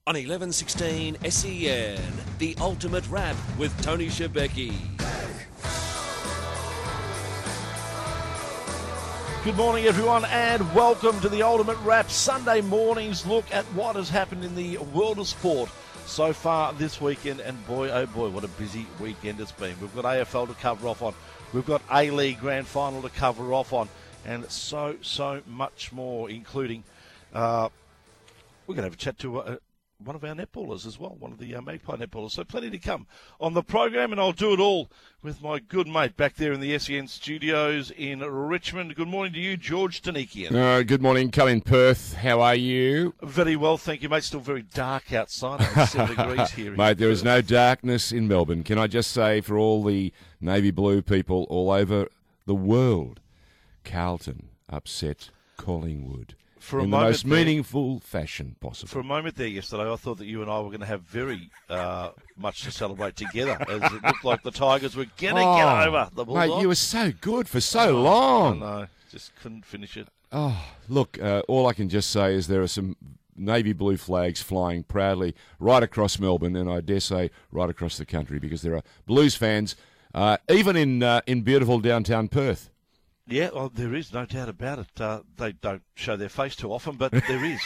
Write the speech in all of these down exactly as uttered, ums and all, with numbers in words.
On eleven sixteen S E N, The Ultimate Wrap with Tony Shebeki. Good morning, everyone, and welcome to The Ultimate Wrap, Sunday morning's look at what has happened in the world of sport so far this weekend. And boy, oh boy, what a busy weekend it's been. We've got A F L to cover off on. We've got A-League Grand Final to cover off on. And so, so much more, including uh, we're going to have a chat to uh, one of our netballers as well, one of the uh, Magpie netballers. So plenty to come on the program, and I'll do it all with my good mate back there in the S E N studios in Richmond. Good morning to you, George Tanikian. Uh, good morning, Colin Perth. How are you? Very well, thank you, mate. Still very dark outside. It's seven degrees here. Mate, there is no darkness in Melbourne. Can I just say, for all the navy blue people all over the world, Carlton upset Collingwood. For a in the moment most there, meaningful fashion possible. For a moment there yesterday, I thought that you and I were going to have very uh, much to celebrate together, as it looked like the Tigers were going to oh, get over the Bulldogs. Mate, you were so good for so long. I know, just couldn't finish it. Oh, look, uh, all I can just say is there are some navy blue flags flying proudly right across Melbourne, and I dare say right across the country, because there are Blues fans, uh, even in uh, in beautiful downtown Perth. Yeah, well, there is no doubt about it. Uh, they don't show their face too often, but there is.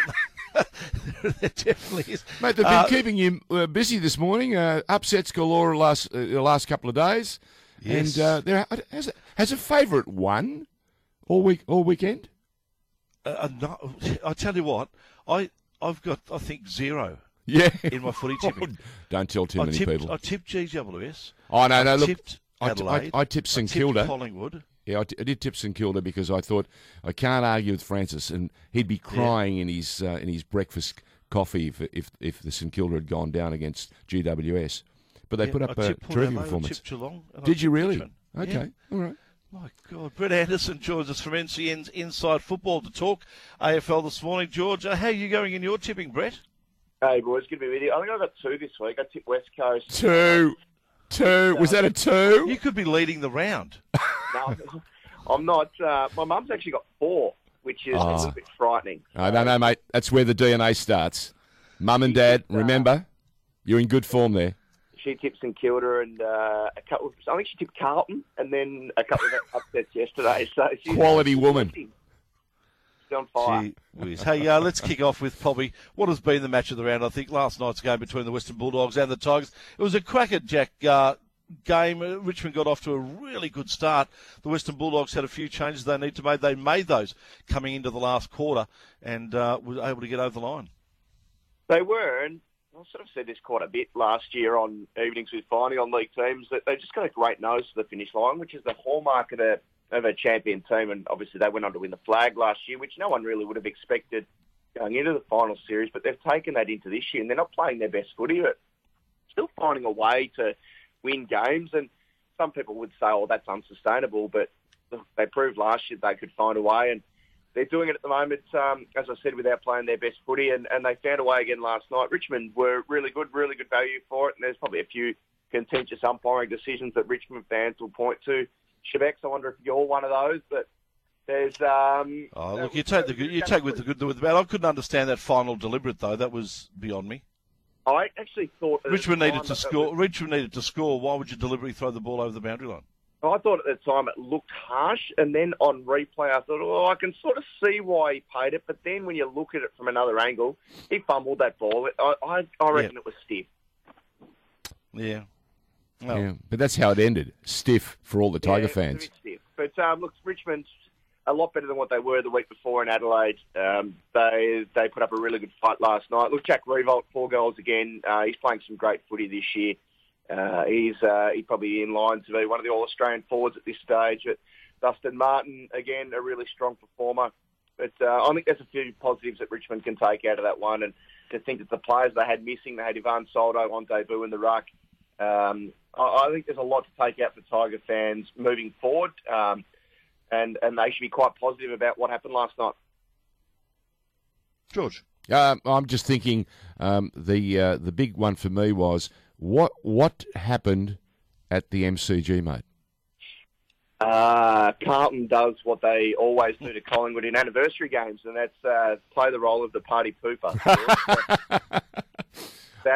There definitely is. Mate, they've been Uh, keeping you uh, busy this morning. Uh, upsets galore last uh, the last couple of days. Yes. And uh, there has a, has a favourite won all week all weekend. Uh, no, I tell you what, I I've got I think zero. Yeah. In my footy tipping. Don't tell too I many tipped, people. I tipped G W S. Oh no, no. I Look, tipped I, t- Adelaide. I, I tipped St I tipped Kilda. Collingwood. Yeah, I, t- I did tip St Kilda because I thought I can't argue with Francis, and he'd be crying yeah. in his uh, in his breakfast coffee if, if if the St Kilda had gone down against G W S. But they yeah, put up I a tipped terrific Port performance. I tipped Geelong, and I did you tipped really? Richmond. Okay, Yeah. all right. My God, Brett Anderson joins us from N C N's Inside Football to talk A F L this morning. George, uh, how are you going in your tipping, Brett? Hey, boys, good to be with you. I think I got two this week. I tipped West Coast. Two. Two. Was that a two? You could be leading the round. No, I'm not. Uh, my mum's actually got four, which is Oh. a little bit frightening. I don't know, mate. That's where the D N A starts. Mum and Dad, remember, you're in good form there. She tipped St Kilda and uh, a couple of, I think she tipped Carlton and then a couple of upsets yesterday. So she's Quality woman. She's on fire. Gee whiz. Hey, uh, let's kick off with probably what has been the match of the round. I think last night's game between the Western Bulldogs and the Tigers. It was a crackerjack uh, game. Uh, Richmond got off to a really good start. The Western Bulldogs had a few changes they need to make. They made those coming into the last quarter and uh, were able to get over the line. They were, and I sort of said this quite a bit last year on Evenings with Finey on league teams, that they just got a great nose to the finish line, which is the hallmark of a, of a champion team. And obviously they went on to win the flag last year, which no one really would have expected going into the final series, but they've taken that into this year, and they're not playing their best footy, but still finding a way to win games. And some people would say, oh, that's unsustainable, but they proved last year they could find a way, and they're doing it at the moment, um, as I said, without playing their best footy, and, and they found a way again last night. Richmond were really good, really good value for it, and there's probably a few contentious umpiring decisions that Richmond fans will point to. Shebex, I wonder if you're one of those, but there's... Um, oh, look, you take the good, you take with the good with the bad. I couldn't understand that final deliberate, though. That was beyond me. I actually thought... Richmond needed to score. Was, Richmond needed to score. Why would you deliberately throw the ball over the boundary line? I thought at the time it looked harsh, and then on replay I thought, oh, I can sort of see why he paid it, but then when you look at it from another angle, he fumbled that ball. I, I, I reckon yeah. it was stiff. Yeah. Well, yeah. But that's how it ended. Stiff for all the Tiger yeah, fans. It was a bit stiff. But um, look, Richmond's a lot better than what they were the week before in Adelaide. Um, they they put up a really good fight last night. Look, Jack Revolt, four goals again. Uh, he's playing some great footy this year. Uh, he's uh, he's probably in line to be one of the All-Australian forwards at this stage. But Dustin Martin, again, a really strong performer. But uh, I think there's a few positives that Richmond can take out of that one. And to think that the players they had missing, they had Ivan Soldo on debut in the ruck. Um, I, I think there's a lot to take out for Tiger fans moving forward. Um, and, and they should be quite positive about what happened last night. George? Uh, I'm just thinking um, the uh, the big one for me was what what happened at the M C G, mate? Uh, Carlton does what they always do to Collingwood in anniversary games, and that's uh, play the role of the party pooper.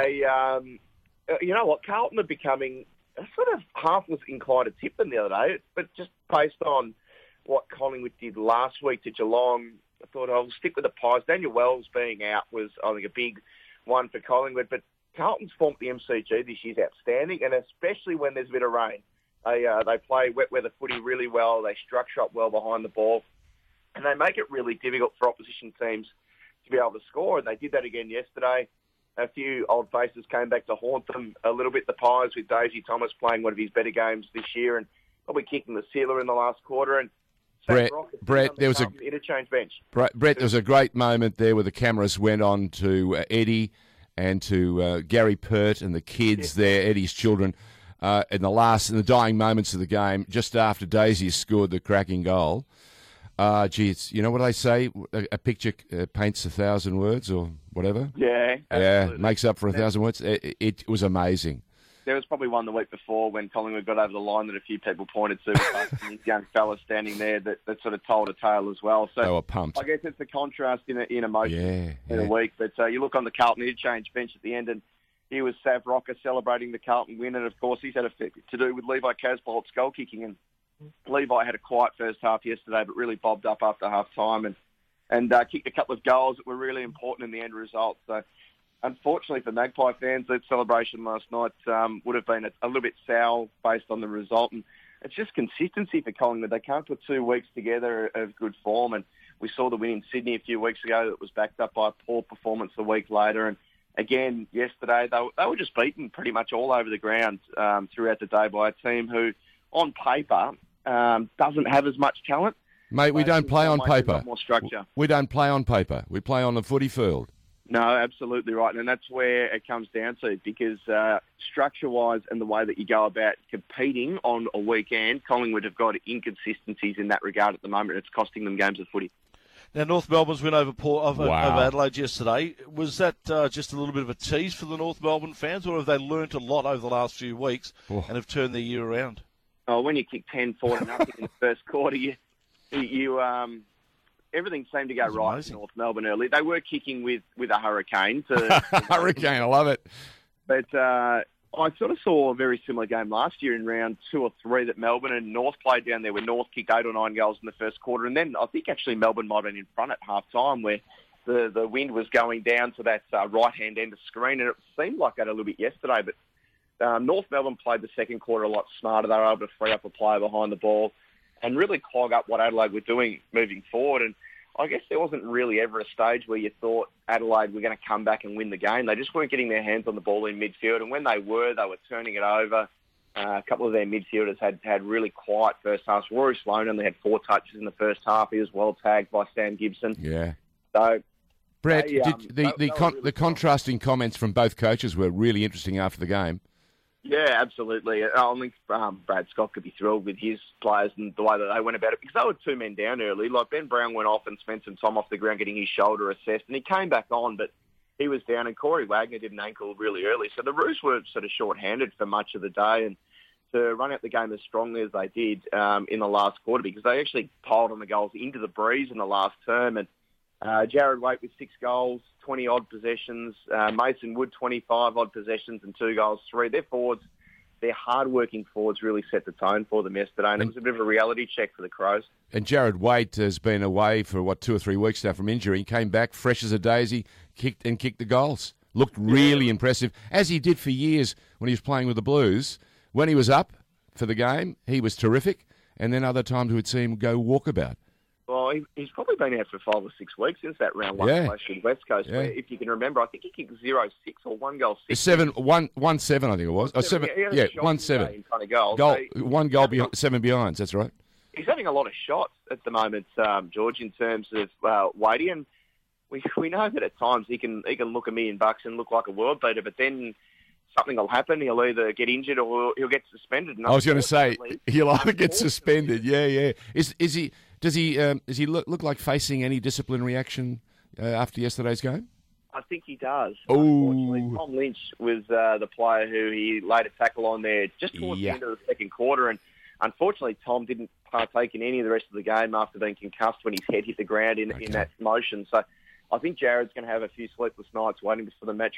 they, um, you know what, Carlton are becoming, I sort of half was inclined to tip them the other day, but just based on what Collingwood did last week to Geelong, I thought I'll stick with the Pies. Daniel Wells being out was, I think, a big one for Collingwood, but Carlton's form at the M C G this year is outstanding, and especially when there's a bit of rain. They uh, they play wet weather footy really well. They structure up well behind the ball, and they make it really difficult for opposition teams to be able to score. And they did that again yesterday. A few old faces came back to haunt them a little bit. The Pies with Daisy Thomas playing one of his better games this year, and probably kicking the sealer in the last quarter. And Brett, Brett, there was a interchange bench. Brett, there was a great moment there where the cameras went on to uh, Eddie and to uh, Gary Pert and the kids Yeah. there, Eddie's children, uh, in the last, in the dying moments of the game, just after Daisy scored the cracking goal. Uh, gee, it's, you know what they say? A, a picture uh, paints a thousand words, or whatever. Yeah, yeah, makes up for a thousand words. It, it was amazing. There was probably one the week before when Collingwood got over the line that a few people pointed to, with these young fellas standing there that, that sort of told a tale as well. So They were pumped. I guess it's the contrast in, a, in emotion Yeah, in yeah. a week. But uh, you look on the Carlton interchange bench at the end, and here was Sav Rocker celebrating the Carlton win, and of course he's had a bit to do with Levi Casbolt's goal kicking. And Levi had a quiet first half yesterday, but really bobbed up after half time and and uh, kicked a couple of goals that were really important in the end result. So, unfortunately for Magpie fans, that celebration last night um, would have been a, a little bit sour based on the result. And it's just consistency for Collingwood. They can't put two weeks together of good form. And we saw the win in Sydney a few weeks ago that was backed up by a poor performance a week later. And again, yesterday, they were, they were just beaten pretty much all over the ground um, throughout the day by a team who, on paper, um, doesn't have as much talent. Mate, we But don't play on in some ways, paper. there's a lot more structure. We don't play on paper. We play on the footy field. No, absolutely right. And that's where it comes down to, because uh, structure-wise and the way that you go about competing on a weekend, Collingwood have got inconsistencies in that regard at the moment. It's costing them games of footy. Now, North Melbourne's win over, Port, over, Wow. over Adelaide yesterday. Was that uh, just a little bit of a tease for the North Melbourne fans, or have they learnt a lot over the last few weeks Oh. and have turned their year around? Oh, when you kick ten four to nothing in the first quarter, you, you um, everything seemed to go That's right amazing. in North Melbourne early. They were kicking with, with a hurricane. To, Hurricane, I love it. But uh, I sort of saw a very similar game last year in round two or three that Melbourne and North played down there, where North kicked eight or nine goals in the first quarter. And then I think actually Melbourne might have been in front at half-time, where the, the wind was going down to that uh, right-hand end of screen. And it seemed like that a little bit yesterday. But um, North Melbourne played the second quarter a lot smarter. They were able to free up a player behind the ball and really clog up what Adelaide were doing moving forward. And I guess there wasn't really ever a stage where you thought Adelaide were going to come back and win the game. They just weren't getting their hands on the ball in midfield, and when they were, they were turning it over. Uh, a couple of their midfielders had, had really quiet first halves. Rory Sloan only had four touches in the first half. He was well tagged by Sam Gibson. Yeah. So, Brett, They, um, did, the, they- the, they were con- really the contrasting comments from both coaches were really interesting after the game. yeah, absolutely. I think um, Brad Scott could be thrilled with his players and the way that they went about it, because they were two men down early. Like Ben Brown went off and spent some time off the ground getting his shoulder assessed, and he came back on, but he was down, and Corey Wagner did an ankle really early. So the Roos were sort of short-handed for much of the day, and to run out the game as strongly as they did um, in the last quarter, because they actually piled on the goals into the breeze in the last term. And uh, Jared Waite with six goals, twenty-odd possessions. Uh, Mason Wood, twenty-five-odd possessions and two goals, three. Their forwards, their hard-working forwards really set the tone for them yesterday, and it was a bit of a reality check for the Crows. And Jared Waite has been away for, what, two or three weeks now from injury. He came back fresh as a daisy, kicked and kicked the goals. Looked really impressive, as he did for years when he was playing with the Blues. When he was up for the game, he was terrific, and then other times we'd see him go walkabout. Well, he, he's probably been out for five or six weeks since that round one Yeah. clash with West Coast, Yeah. where, if you can remember, I think he kicked zero six or one goal six. Seven, one, one seven, I think it was. Oh, seven, He had a yeah, shot one today seven. in front of goal. Goal, So one goal, behind, seven behinds. That's right. he's having a lot of shots at the moment, um, George, in terms of uh, Wadey, and we we know that at times he can he can look a million bucks and look like a world beater, but then something will happen. He'll either get injured or he'll get suspended. And I was going to say unfortunately- he'll either get suspended. Yeah, yeah. Is is he? Does he? Um, does he look, look like facing any disciplinary action uh, after yesterday's game? I think he does. Ooh. Unfortunately, Tom Lynch was uh, the player who he laid a tackle on there just towards Yeah. the end of the second quarter, and unfortunately, Tom didn't partake in any of the rest of the game after being concussed when his head hit the ground in, Okay. in that motion. So I think Jared's going to have a few sleepless nights waiting for the match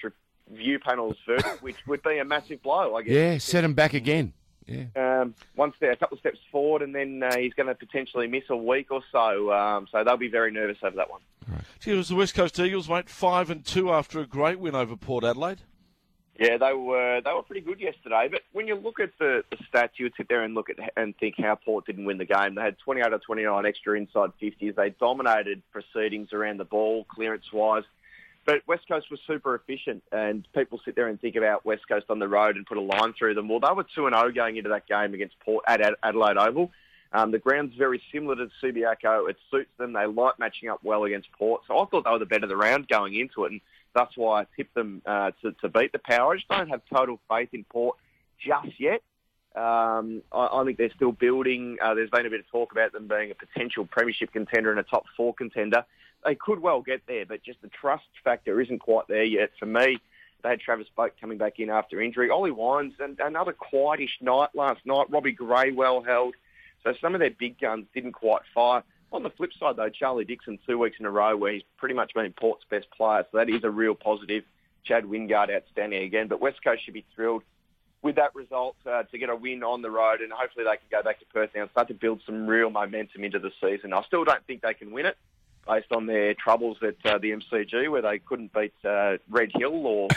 view panel's verdict, which would be a massive blow, I guess. Yeah, set him back again. Yeah. Um, one step, a couple of steps forward, and then uh, he's going to potentially miss a week or so. Um, so they'll be very nervous over that one. Gee, it was the West Coast Eagles, mate, five and two after a great win over Port Adelaide. Yeah, they were they were pretty good yesterday. But when you look at the, the stats, you would sit there and look at and think how Port didn't win the game. They had twenty-eight or twenty-nine extra inside fifties. They dominated proceedings around the ball, clearance-wise. But West Coast was super efficient, and people sit there and think about West Coast on the road and put a line through them. Well, they were two and oh going into that game against Port at Adelaide Oval. Um, the ground's very similar to Subiaco. It suits them. They like matching up well against Port. So I thought they were the better of the round going into it, and that's why I tipped them uh, to, to beat the Power. I just don't have total faith in Port just yet. Um, I, I think they're still building. Uh, there's been a bit of talk about them being a potential premiership contender and a top four contender. They could well get there, but just the trust factor isn't quite there yet. For me, they had Travis Boak coming back in after injury. Ollie Wines, and another quietish night last night. Robbie Gray well held. So some of their big guns didn't quite fire. On the flip side, though, Charlie Dixon, two weeks in a row where he's pretty much been Port's best player. So that is a real positive. Chad Wingard outstanding again. But West Coast should be thrilled with that result uh, to get a win on the road. And hopefully they can go back to Perth now and start to build some real momentum into the season. I still don't think they can win it, based on their troubles at uh, the M C G, where they couldn't beat uh, Red Hill or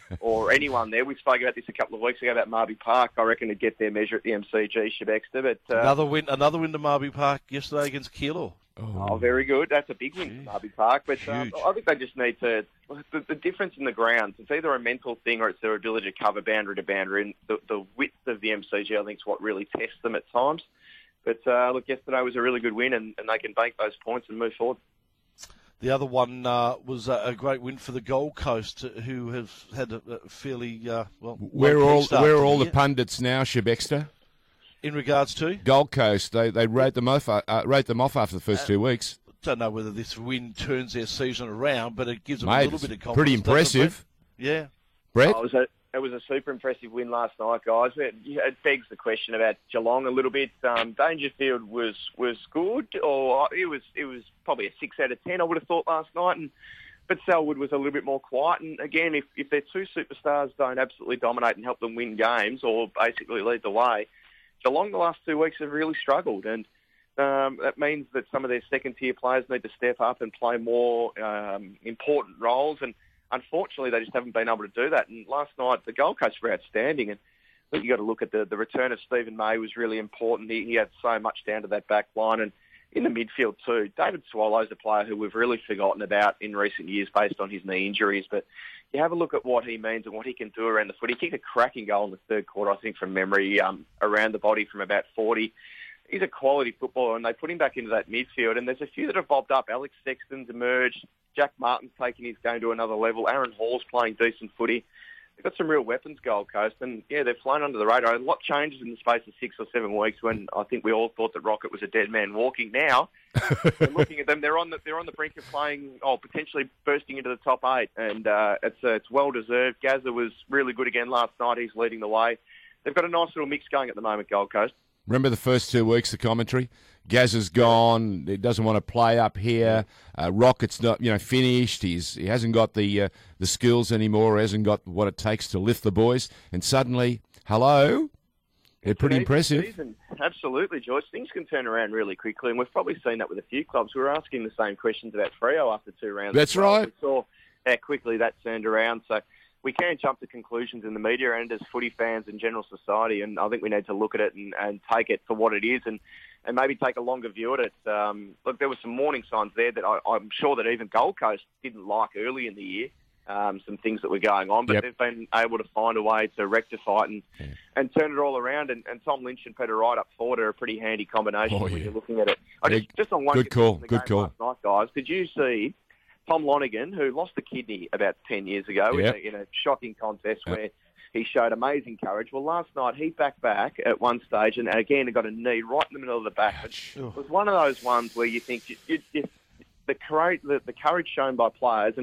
or anyone there. We spoke about this a couple of weeks ago about Marby Park. I reckon to get their measure at the M C G, Shebexter. But uh, another win, another win to Marby Park yesterday against Keilor. Oh, oh very good. That's a big win for Marby Park. But um, I think they just need to. The, the difference in the grounds, it's either a mental thing or it's their ability to cover boundary to boundary. And the, the width of the M C G, I think, is what really tests them at times. But uh, look, yesterday was a really good win, and, and they can bank those points and move forward. The other one uh, was a, a great win for the Gold Coast, who have had a, a fairly uh, well. Where are all where are all the the pundits now, Shebexter? In regards to Gold Coast, they they rate them off uh, rate them off after the first uh, two weeks. Don't know whether this win turns their season around, but it gives them Mate, a little bit of confidence. Pretty impressive. Yeah, Brett. Oh, it was a it was a super impressive win last night, guys. It, it begs the question about Geelong a little bit. Um, Dangerfield was was good, or it was it was probably a six out of ten. I would have thought last night, and but Selwood was a little bit more quiet. And again, if if their two superstars don't absolutely dominate and help them win games, or basically lead the way, Geelong the last two weeks have really struggled, and um, that means that some of their second-tier players need to step up and play more um, important roles. And unfortunately, they just haven't been able to do that. And last night, the Gold Coast were outstanding. And I think you've got to look at the, the return of Stephen May was really important. He, he had so much down to that back line. And in the midfield too, David Swallow's a player who we've really forgotten about in recent years based on his knee injuries. But you have a look at what he means and what he can do around the foot. He kicked a cracking goal in the third quarter, I think, from memory, um, around the body from about forty. He's a quality footballer, and they put him back into that midfield. And there's a few that have bobbed up. Alex Sexton's emerged. Jack Martin's taking his game to another level. Aaron Hall's playing decent footy. They've got some real weapons, Gold Coast. And, yeah, they've flown under the radar. A lot changes in the space of six or seven weeks when I think we all thought that Rocket was a dead man walking. Now, we're looking at them. They're on the, they're on the brink of playing, oh, potentially bursting into the top eight. And uh, it's, uh, it's well-deserved. Gazza was really good again last night. He's leading the way. They've got a nice little mix going at the moment, Gold Coast. Remember the first two weeks, the commentary? Gazza's gone. He doesn't want to play up here. Uh, Rocket's not, you know, finished. He's he hasn't got the uh, the skills anymore. Hasn't got what it takes to lift the boys. And suddenly, hello, they're pretty impressive. Season. Absolutely, Joyce. Things can turn around really quickly, and we've probably seen that with a few clubs. We were asking the same questions about Freo after two rounds. That's right. We saw how quickly that turned around. So we can jump to conclusions in the media and as footy fans and general society, and I think we need to look at it and, and take it for what it is, and, and maybe take a longer view at it. Um, look, there were some warning signs there that I, I'm sure that even Gold Coast didn't like early in the year, um, some things that were going on, but yep. they've been able to find a way to rectify it and, yeah. and turn it all around, and, and Tom Lynch and Peter Wright up forward are a pretty handy combination oh, when yeah. you're looking at it. I just, just on one good call, good call. Last night, guys, did you see Tom Lonergan, who lost a kidney about ten years ago yep. in, a, in a shocking contest yep. where he showed amazing courage? Well, last night he backed back at one stage and again he got a knee right in the middle of the back. It was one of those ones where you think you, you, you, the, courage, the, the courage shown by players, and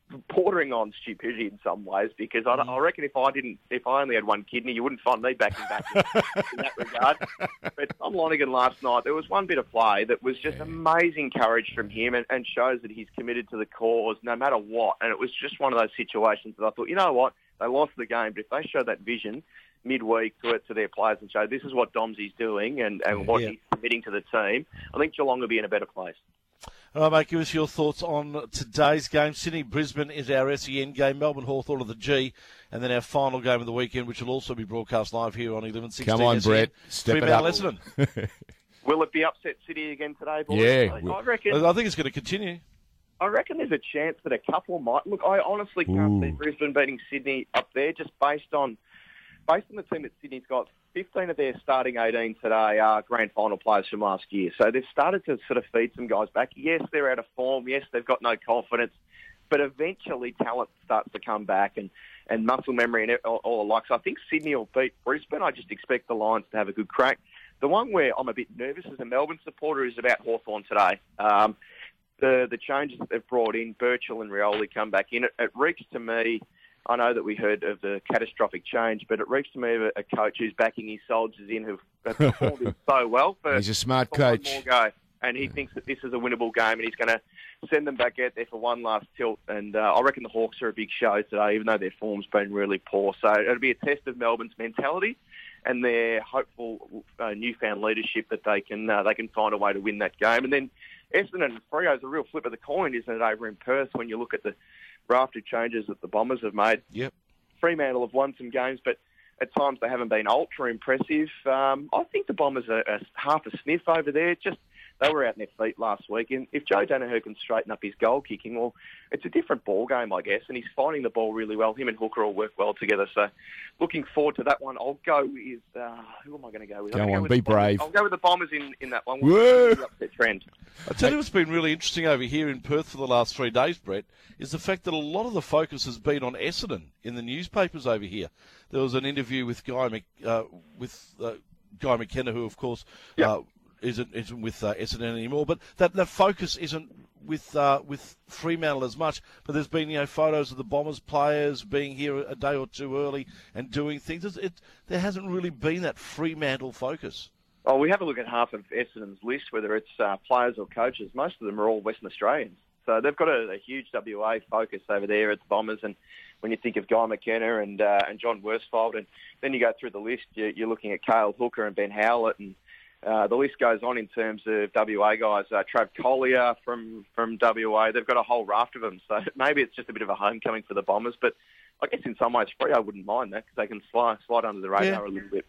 bordering on stupidity in some ways, because I, I reckon if I didn't, if I only had one kidney, you wouldn't find me backing back in, in that regard. But Tom Lonergan last night, there was one bit of play that was just amazing courage from him, and, and shows that he's committed to the cause no matter what. And it was just one of those situations that I thought, you know what, they lost the game, but if they show that vision midweek to it to their players and show this is what Domsy's doing and, and what yeah. he's committing to the team, I think Geelong will be in a better place. All right, mate, give us your thoughts on today's game. Sydney-Brisbane is our S E N game. Melbourne-Hawthorn of the G. And then our final game of the weekend, which will also be broadcast live here on eleven sixteen. Come on, S E N. Brett. Step it Fremantle, up. Essendon. Will it be upset city again today, boys? Yeah. I, I reckon. I think it's going to continue. I reckon there's a chance that a couple might. Look, I honestly can't Ooh. see Brisbane beating Sydney up there, just based on based on the team that Sydney's got. fifteen of their starting eighteen today are grand final players from last year. So they've started to sort of feed some guys back. Yes, they're out of form. Yes, they've got no confidence. But eventually talent starts to come back and, and muscle memory and all, all alike. So I think Sydney will beat Brisbane. I just expect the Lions to have a good crack. The one where I'm a bit nervous as a Melbourne supporter is about Hawthorn today. Um, the, the changes that they've brought in, Birchall and Rioli come back in. It, it reeks to me... I know that we heard of the catastrophic change, but it reeks to me of a, a coach who's backing his soldiers in who've performed so well. For, He's a smart for coach. One more go. And he thinks that this is a winnable game, and he's going to send them back out there for one last tilt. And uh, I reckon the Hawks are a big show today, even though their form's been really poor. So it'll be a test of Melbourne's mentality and their hopeful uh, newfound leadership that they can uh, they can find a way to win that game. And then Essendon and Freo is a real flip of the coin, isn't it, over in Perth when you look at the rafted changes that the Bombers have made. Yep. Fremantle have won some games, but at times they haven't been ultra impressive. Um, I think the Bombers are, are half a sniff over there. Just they were out in their feet last week, and if Joe Danaher can straighten up his goal kicking, well, it's a different ball game, I guess, and he's finding the ball really well. Him and Hooker all work well together, so looking forward to that one. I'll go with uh, who am I going to go with? Go I'll on, go with be the Bombers. brave. I'll go with the Bombers in, in that one. Whoa. The upset trend. I tell you what's been really interesting over here in Perth for the last three days, Brett, is the fact that a lot of the focus has been on Essendon in the newspapers over here. There was an interview with Guy Mc, uh, with uh, Guy McKenna, who of course Yep. uh, isn't isn't with uh, Essendon anymore. But that that focus isn't with uh, with Fremantle as much. But there's been you know photos of the Bombers players being here a day or two early and doing things. It, it, there hasn't really been that Fremantle focus. Oh, we have a look at half of Essendon's list, whether it's uh, players or coaches. Most of them are all Western Australians. So they've got a, a huge W A focus over there at the Bombers. And when you think of Guy McKenna and uh, and John Worsfold, and then you go through the list, you, you're looking at Cale Hooker and Ben Howlett, and uh, the list goes on in terms of W A guys. Uh, Trav Collier from, from W A, they've got a whole raft of them. So maybe it's just a bit of a homecoming for the Bombers. But I guess in some ways, Freo wouldn't mind that because they can slide, slide under the radar Yeah. a little bit.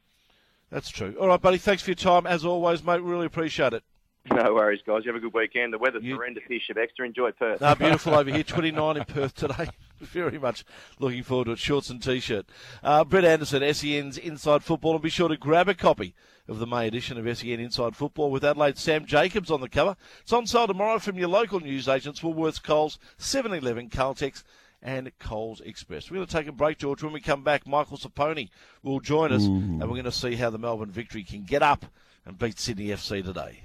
That's true. All right, buddy. Thanks for your time as always, mate. Really appreciate it. No worries, guys. You have a good weekend. The weather's You- horrendous here, Shebexter. Enjoy Perth. No, beautiful over here. twenty-nine in Perth today. Very much looking forward to it. Shorts and T-shirt. Uh, Brett Anderson, S E N's Inside Football. And be sure to grab a copy of the May edition of S E N Inside Football with Adelaide's Sam Jacobs on the cover. It's on sale tomorrow from your local newsagents, Woolworths, Coles, seven eleven, Caltex and Coles Express. We're going to take a break, George. When we come back, Michael Saponi will join us, and we're going to see how the Melbourne Victory can get up and beat Sydney F C today.